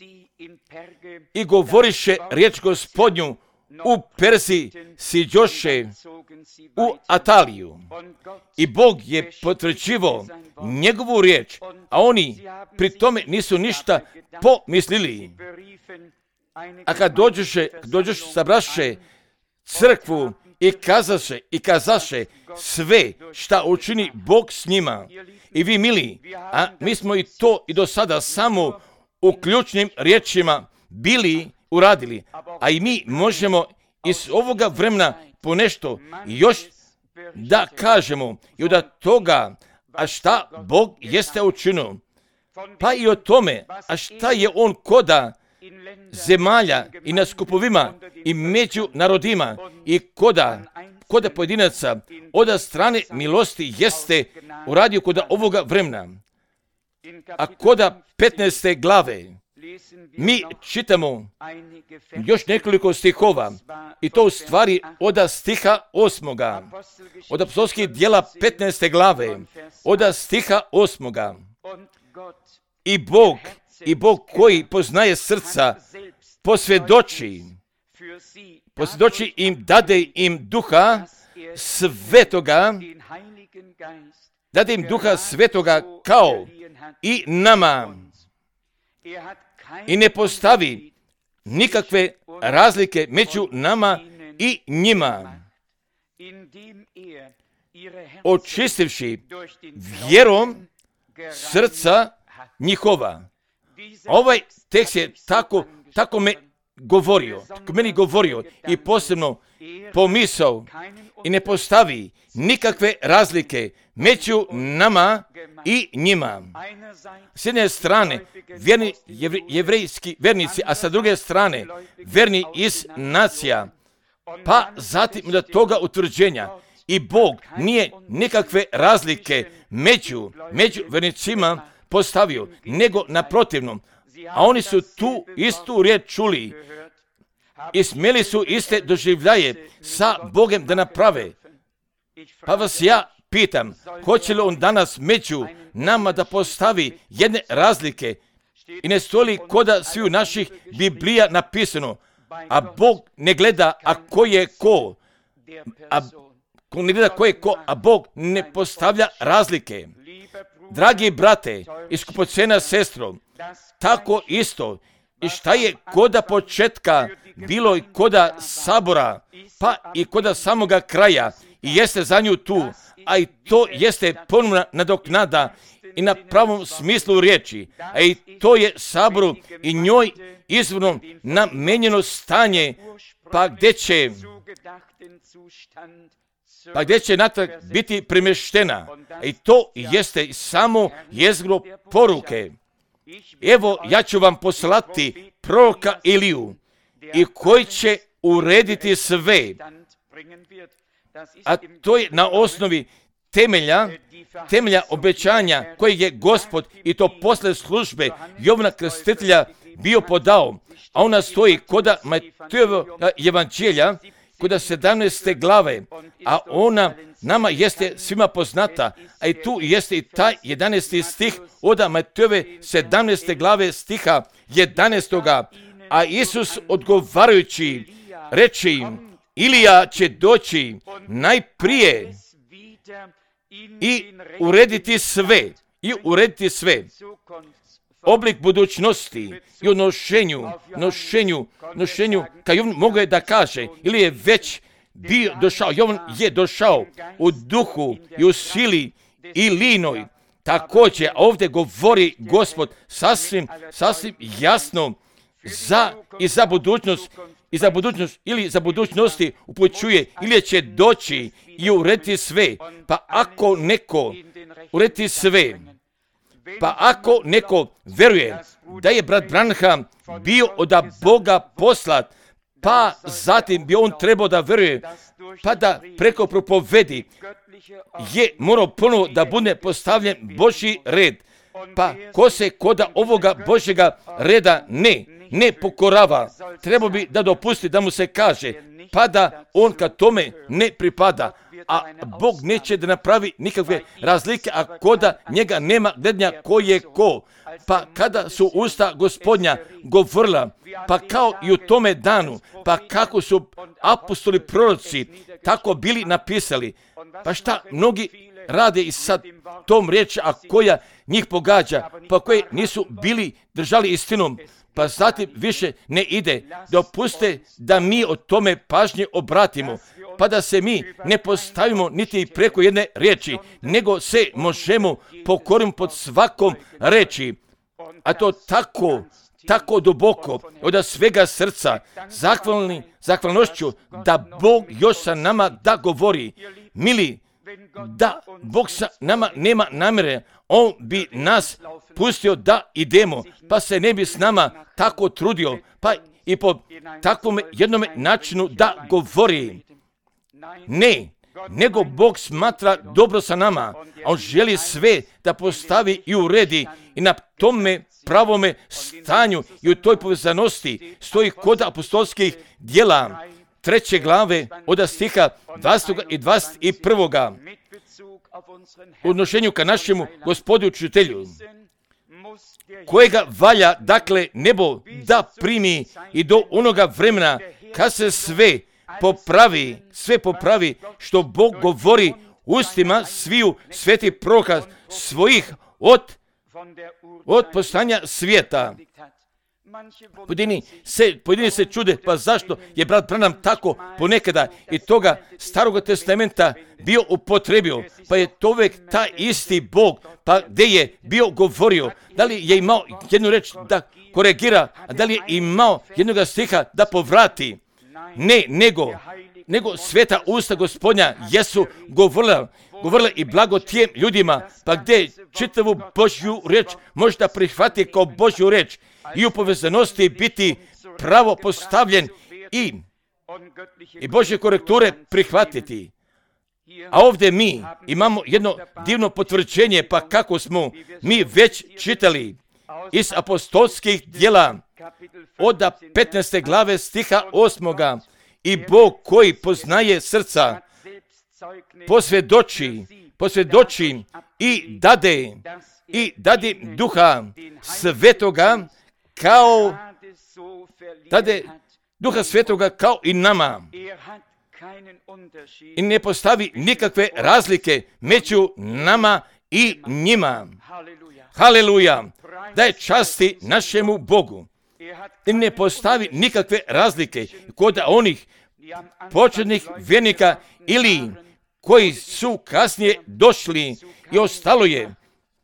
i govoriše riječ Gospodnju u Perziji, siđoše u Ataliju. I Bog je potvrđivao njegovu riječ, a oni pri tome nisu ništa pomislili. A kad dođoše, sabraše crkvu i kazaše sve šta učini Bog s njima. I vi mili, a mi smo i to i do sada samo u ključnim riječima bili uradili, a i mi možemo iz ovoga vremena ponešto još da kažemo i od toga, a šta Bog jeste učinio, pa i o tome, a šta je On koda zemalja i na skupovima i među narodima i koda pojedinaca od strane milosti jeste uradio koda ovoga vremena. A koda 15. glave mi čitamo još nekoliko stihova i to u stvari od stiha 8. Od apostolskih djela 15. glave, od stiha 8. I Bog koji poznaje srca posvjedoči im, dade im duha svetoga, kao i nama, i ne postavi nikakve razlike među nama i njima, očistivši vjerom srca njihova. Ovaj tekst je tako meni govorio i posebno pomisao, i ne postavi nikakve razlike među nama i njima. S jedne strane jevrejski vernici, a sa druge strane verni iz nacija, pa zatim do toga utvrđenja. I Bog nije nikakve razlike među vernicima postavio, nego naprotivno. A oni su tu istu riječ čuli i smjeli su iste doživljaje sa Bogom da naprave. Pa vas ja pitam, hoće li On danas među nama da postavi jedne razlike i ne stoji koda sviju naših Biblija napisano, a Bog ne gleda ko je ko, a Bog ne postavlja razlike. Dragi brate i skupocena sestro, tako isto i šta je koda početka bilo i koda sabora, pa i koda samoga kraja, i jeste za nju tu, a i to jeste ponovna nadoknada i na pravom smislu riječi, a i to je saboru i njoj izvorno namenjeno stanje, pa gdje će natrag biti premještena. I to jeste samo jezgro poruke. Evo, ja ću vam poslati proroka Iliju, i koji će urediti sve. A to je na osnovi temelja obećanja koje je Gospod, i to posle službe Jovana Krstitelja, bio podao. A ona stoji koda Matejeva evanđelja, koda 17. glave, a ona nama jeste svima poznata, a i tu jeste i taj 11. stih od Matejeve 17. glave stiha 11. A Isus odgovarajući reče im, Ilija će doći najprije i urediti sve. Oblik budućnosti i o nošenju, kad Jovan mogu da kaže, ili je već bio došao, Jovan je došao u duhu i u sili i linoj. Također, ovdje govori Gospod sasvim jasno za budućnost ili za budućnosti upućuje, ili će doći i urediti sve. Pa ako neko urediti sve, pa ako neko veruje da je brat Branham bio od Boga poslat, pa zatim bi on trebao da veruje, pa da preko propovedi je morao ponovo da bude postavljen Božji red. Pa ko se koda ovoga Božjega reda ne pokorava, trebao bi da dopusti da mu se kaže, pa da on kad tome ne pripada. A Bog neće da napravi nikakve razlike, a koda njega nema gledanja ko je ko. Pa kada su usta Gospodnja govorila, pa kao i u tome danu, pa kako su apostoli proroci tako bili napisali, pa šta mnogi rade i sad tom riječi, a koja njih pogađa, pa koji nisu bili držali istinom, pa zatim više ne ide. Dopuste da mi o tome pažnje obratimo, pa da se mi ne postavimo niti preko jedne riječi, nego se možemo pokoriti pod svakom riječi. a to tako duboko, od svega srca, zahvalnošću da Bog još sa nama da govori. Mili, da Bog sa nama nema namjere, On bi nas pustio da idemo, pa se ne bi s nama tako trudio, pa i po takvom jednom načinu da govori. Ne, nego Bog smatra dobro sa nama, a On želi sve da postavi i uredi i na tome pravome stanju i u toj povezanosti stoji kod apostolskih djela 3. glave od stiha 20. i 21. u odnošenju ka našemu Gospodu učitelju, kojega valja, dakle, nebo da primi i do onoga vremena kad se sve popravi što Bog govori ustima sviju svetih proroka svojih od postanja svijeta. Pojedini se čude, pa zašto je brat Branham tako ponekada i toga Starog testamenta bio upotrebio, pa je to uvijek taj isti Bog, pa gdje je bio govorio, da li je imao jednu reč da koregira, a da li je imao jednoga stiha da povrati. Ne, nego sveta usta Gospodnja jesu govorila i blago tijem ljudima, pa gdje čitavu Božju reč možda prihvati kao Božju reč i u povezanosti biti pravo postavljen i Božje korekture prihvatiti. A ovdje mi imamo jedno divno potvrđenje, pa kako smo mi već čitali iz apostolskih djela od 15. glave stiha 8. I Bog koji poznaje srca posvjedoči i dade Duha Svetoga kao i nama. I ne postavi nikakve razlike među nama i njima. Haleluja! Daj časti našemu Bogu. I ne postavi nikakve razlike kod onih početnih vjernika ili koji su kasnije došli i ostalo je.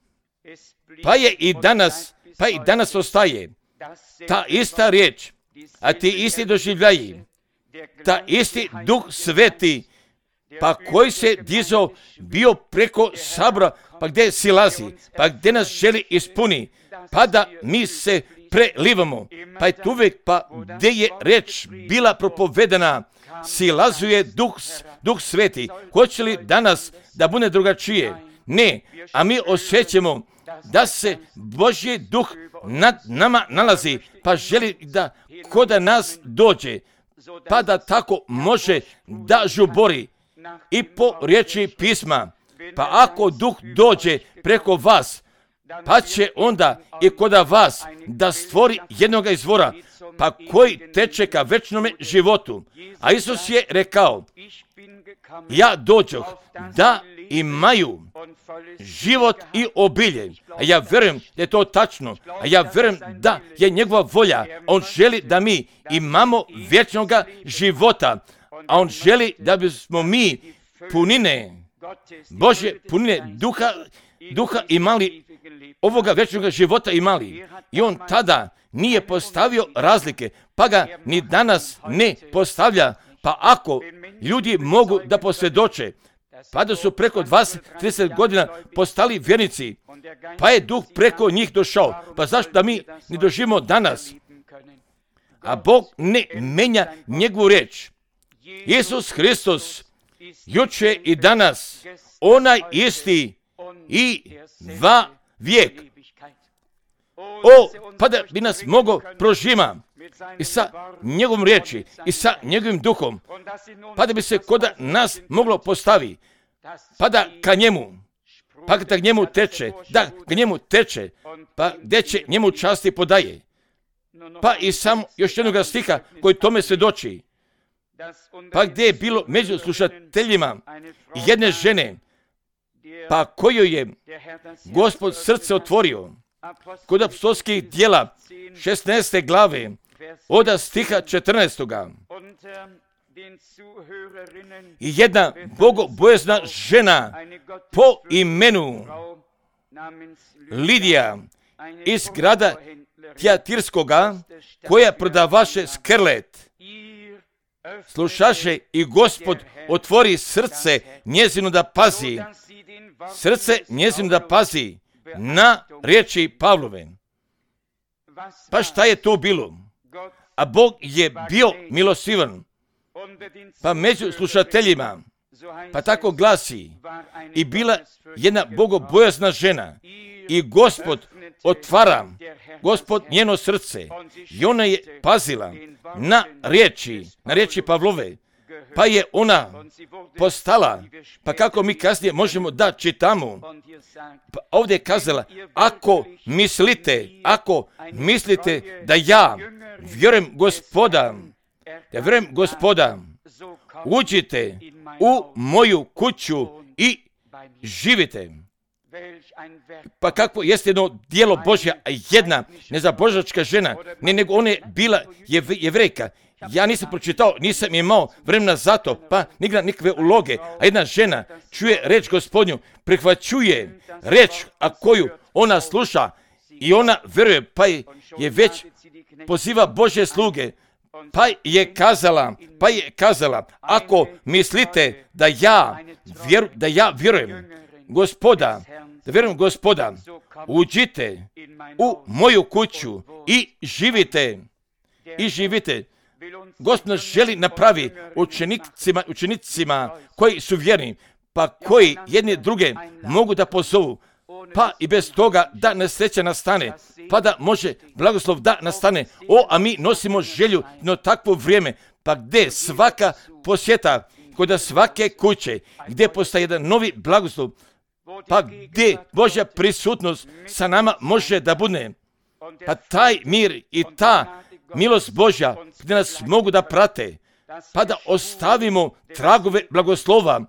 Pa i danas ostaje ta ista riječ, a ti isti doživljaji, ta isti Duh Sveti, pa koji se dizao bio preko sabora, pa gdje silazi, pa gdje nas želi ispuni, pa da mi se prelivamo, pa je tu uvijek, pa gdje je reč bila propovedana, silazuje Duh Sveti. Hoće li danas da bude drugačije? Ne, a mi osjećamo da se Božji Duh nad nama nalazi, pa želi da kod nas dođe, pa da tako može da žubori i po riječi pisma. Pa ako Duh dođe preko vas, pa će onda i kod vas da stvori jednoga izvora, pa koji teče ka večnome životu. A Isus je rekao, ja dođoh da imaju život i obilje. A ja vjerujem da je to tačno. A ja vjerujem da je njegova volja. On želi da mi imamo vječnoga života. A on želi da bismo mi punine, Božje punine duha imali, ovoga vječnoga života imali. I on tada nije postavio razlike, pa ga ni danas ne postavlja. Pa ako ljudi mogu da posvjedoče, pa da su preko 20-30 godina postali vjernici, pa je Duh preko njih došao, pa zašto da mi ne doživimo danas? A Bog ne menja njegovu riječ. Isus Hristos, juče i danas, onaj isti i va vijek. Pa da bi nas mogao prožima i sa njegovom riječi i sa njegovim duhom, pa da bi se kod nas moglo postavi, pa da ka njemu teče, pa gdje će njemu časti podaje. Pa i samo još jednog stiha koji tome svjedoči, pa gdje je bilo među slušateljima jedne žene, pa koju je Gospod srce otvorio, kod apostolskih djela 16. glave od stiha 14. I jedna bogobojazna žena po imenu Lidija iz grada Tijatirskoga, koja prodavaše skrlet. Slušaše i Gospod otvori srce njezino da pazi. Srce njezino da pazi na riječi Pavlove. Pa šta je to bilo? A Bog je bio milostivan. Pa među slušateljima, pa tako glasi, i bila jedna bogobojazna žena, i Gospod otvara, Gospod njeno srce, i ona je pazila na riječi Pavlove, pa je ona postala, pa kako mi kasnije možemo da čitamo, pa ovdje je kazala, ako mislite da ja vjerujem Gospoda, uđite u moju kuću i živite. Pa kako jeste jedno djelo Božja, jedna nezabožačka žena, nego ona je bila Jevrejka. Ja nisam pročitao, nisam imao vremena za to, pa nigdje nikakve uloge. A jedna žena čuje reč Gospodnju, prihvaćuje reč, a koju ona sluša i ona vjeruje, pa je već poziva Božje sluge, pa je kazala, ako mislite da ja vjerujem Gospoda, uđite u moju kuću i živite. Gospod želi napravi učenicima koji su vjerni, pa koji jedni druge mogu da pozovu, pa i bez toga da nesreća nastane, pa da može blagoslov da nastane. A mi nosimo želju na takvo vrijeme, pa gdje svaka posjeta, kod svake kuće, gdje postaje jedan novi blagoslov, pa gdje Božja prisutnost sa nama može da bude, pa taj mir i ta milost Božja gdje nas mogu da prate, pa da ostavimo tragove blagoslova.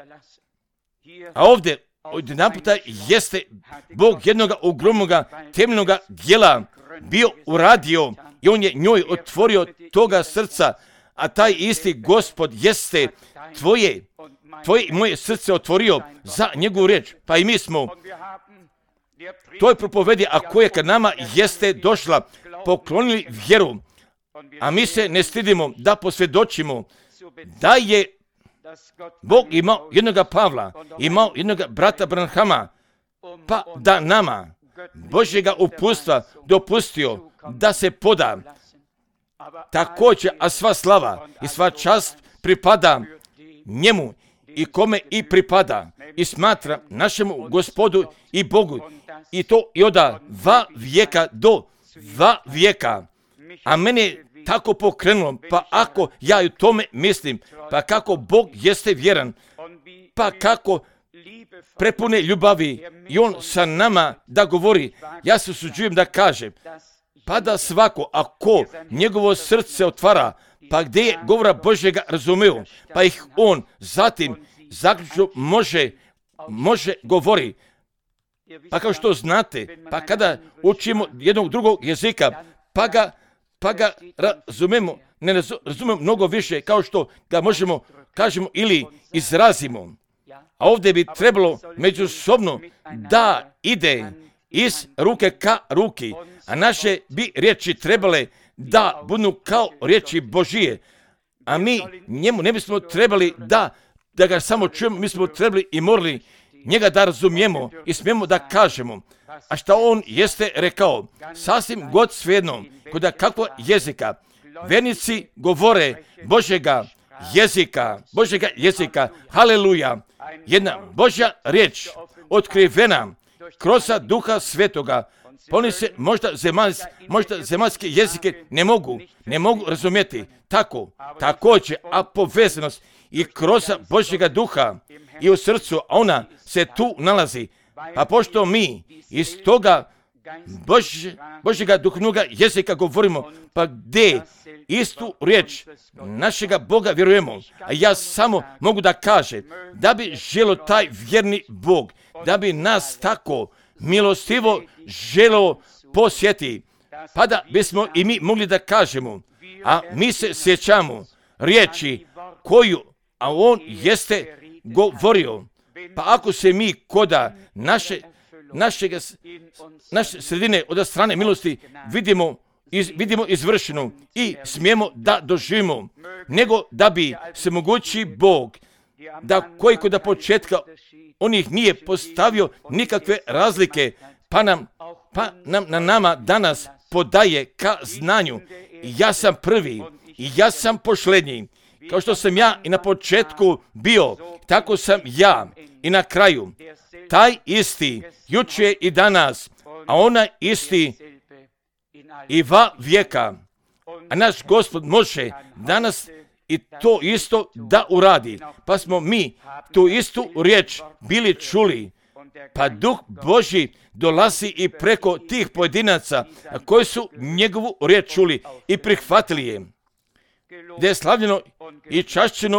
A ovdje odjedanputa jeste Bog jednoga ogromnoga temeljnoga djela bio uradio i on je njoj otvorio toga srca, a taj isti Gospod jeste tvoje i moje srce otvorio za njegovu riječ. Pa i mi smo toj propovedi, a koja kad nama jeste došla, poklonili vjeru, a mi se ne stidimo da posvjedočimo da je Bog imao jednoga Pavla, imao jednoga brata Branhama, pa da nama Božjega uputstva dopustio da se poda. Također, a sva slava i sva čast pripada njemu i kome i pripada i smatra našemu Gospodu i Bogu, i to i od 2 vijeka do 2 vijeka. A mene je tako pokrenulo, pa ako ja u tome mislim, pa kako Bog jeste vjeran, pa kako prepune ljubavi i on sa nama da govori, ja se usuđujem da kažem, pa da svako, ako njegovo srce otvara, pa gdje je govora Božjega razumeo, pa ih on zatim zaključno može govori. Pa kao što znate, pa kada učimo jednog drugog jezika, pa ga razumemo, ne razumemo mnogo više kao što ga možemo, kažemo ili izrazimo. A ovdje bi trebalo međusobno da ide iz ruke ka ruki, a naše bi riječi trebale da budu kao riječi Božije. A mi njemu ne bismo trebali da ga samo čujemo, mi smo trebali i morali njega da razumijemo i smijemo da kažemo. A šta on jeste rekao, sasvim god svejedno, kod kakvog jezika, vernici govore Božjega jezika, haleluja, jedna Božja riječ otkrivena kroz Duha Svetoga. Oni se možda zemaljske jezike ne mogu razumjeti. Također, a povezanost i kroz Božjega Duha i u srcu, ona se tu nalazi. Pa pošto mi iz toga Božjega duhovnoga jezika govorimo, pa gdje istu riječ našega Boga vjerujemo, a ja samo mogu da kažem da bi želio taj vjerni Bog, da bi nas tako milostivo želio posjeti, pa da bismo i mi mogli da kažemo, a mi se sjećamo riječi koju, a on jeste govorio. Pa ako se mi koda naše sredine od strane milosti vidimo izvršenu i smijemo da doživimo, nego da bi se mogući Bog, koji kod početka onih nije postavio nikakve razlike, pa na nama danas podaje ka znanju. Ja sam prvi i ja sam posljednji. Kao što sam ja i na početku bio, tako sam ja i na kraju. Taj isti, jučer i danas, a onaj isti i va vijeka. A naš Gospod može danas i to isto da uradi. Pa smo mi tu istu riječ bili čuli. Pa Duh Božji dolazi i preko tih pojedinaca koji su njegovu riječ čuli i prihvatili je. Da je slavljeno i čašćeno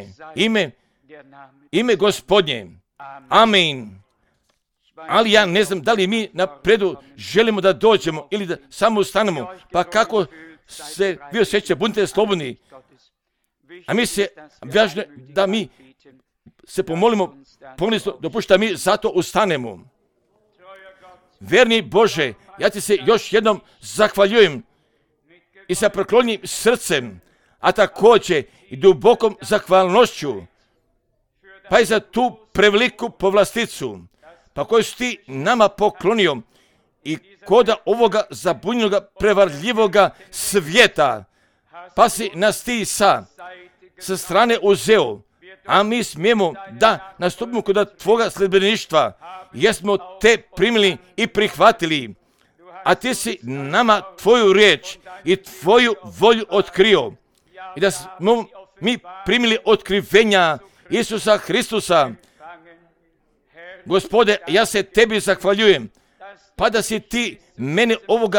ime Gospodnje. Amen. Ali ja ne znam da li mi napredu želimo da dođemo ili da samo ustanemo. Pa kako se vi osjećate, budite slobodni. A mi se važno da mi se pomolimo, dopušta mi zato ustanemo. Verni Bože, ja ti se još jednom zahvaljujem i sa proklonjenim srcem, a također i dubokom zahvalnošću, pa i za tu preveliku povlasticu, pa koju si ti nama poklonio i koda ovoga zabunjenog prevarljivoga svijeta, pa si nas ti sa strane uzeo, a mi smijemo da nastupimo kod tvoga sljedbeništva, jer smo te primili i prihvatili, a ti si nama tvoju riječ i tvoju volju otkrio i da smo mi primili otkrivenja Isusa Hristusa. Gospode, ja se tebi zahvaljujem, pa da si ti mene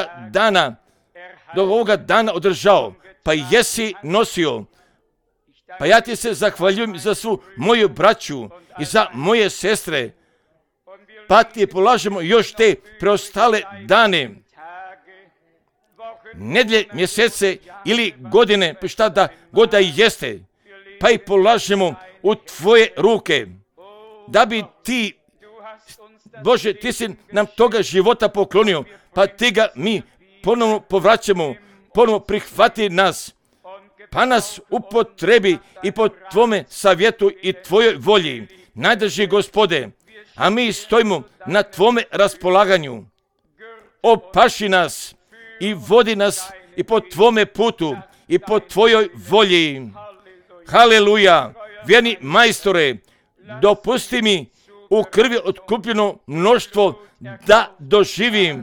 do ovoga dana održao, pa jesi nosio. Pa ja ti se zahvaljujem za svu moju braću i za moje sestre, pa ti polažemo još te preostale dane, nedjelje, mjesece ili godine, pa šta da god da jeste, pa ih polažemo u tvoje ruke, da bi ti, Bože, ti si nam toga života poklonio, pa ti ga mi ponovno povraćamo, ponovno prihvati nas, pa nas upotrebi i po tvome savjetu i tvojoj volji. Najdrži Gospode, a mi stojimo na tvome raspolaganju. Opaši nas i vodi nas i po tvome putu i po tvojoj volji. Haleluja, vjerni majstore, dopusti mi u krvi otkupljeno mnoštvo da doživim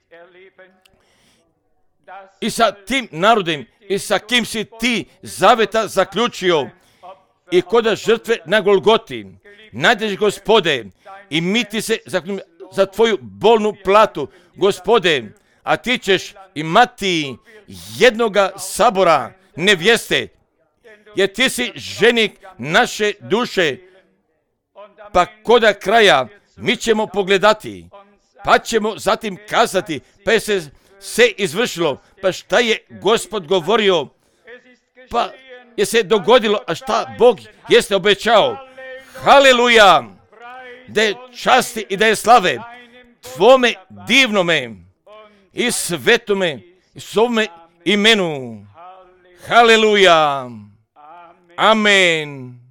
i sa tim narodom i sa kim si ti zaveta zaključio i koda žrtve na Golgoti. Najdeš, Gospode, i mi ti se zakljujemo za tvoju bolnu platu, Gospode, a ti ćeš imati jednoga sabora nevjeste, jer ti si ženik naše duše, pa koda kraja mi ćemo pogledati, pa ćemo zatim kazati, pa je se izvršilo, pa šta je Gospod govorio, pa je se dogodilo, a šta Bog jeste obećao. Haleluja, da je časti i da je slave tvome divnome i svetome i svome imenu. Haleluja, amen.